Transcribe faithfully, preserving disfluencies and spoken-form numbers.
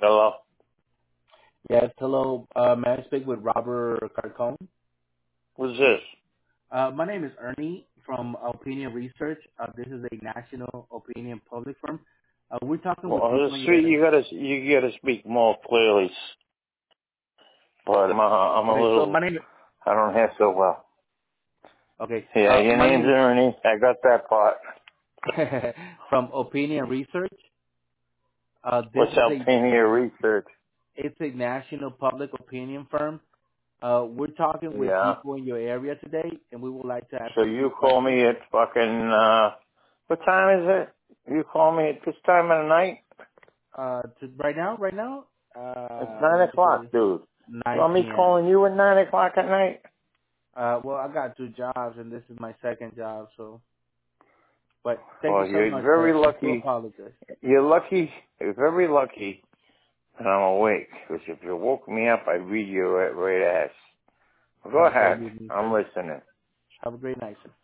Hello? Yes, hello. Uh, may I speak with Robert Carcone? Who's this? Uh, my name is Ernie from Opinion Research. Uh, this is a national opinion public firm. Uh, we're talking Well, with on the people in your street, area. you gotta, you gotta speak more clearly. But I'm, uh, I'm a Okay, so my little, name. I don't hear so well. Okay, Yeah, uh, your my name's name Ernie. I got that part. from Opinion Research. Uh, this What's is a Alpenia Research? it's a national public opinion firm. Uh, we're talking with Yeah. people in your area today, and we would like to ask So you a few you call questions. me at fucking, uh, what time is it? You call me at this time of the night? Uh, to, right now, right now, It's uh, let nine me take a look. o'clock, dude. You nine want me p.m. calling you at nine o'clock at night? Uh, well, I got two jobs, and this is my second job, so. But thank you Well, so you're much, very sir. I do lucky. apologize. You're lucky. You're very lucky. And I'm awake, because if you woke me up, I'd read your right, right ass. Go Have a great ahead. evening, I'm sir. listening. Have a great night, sir.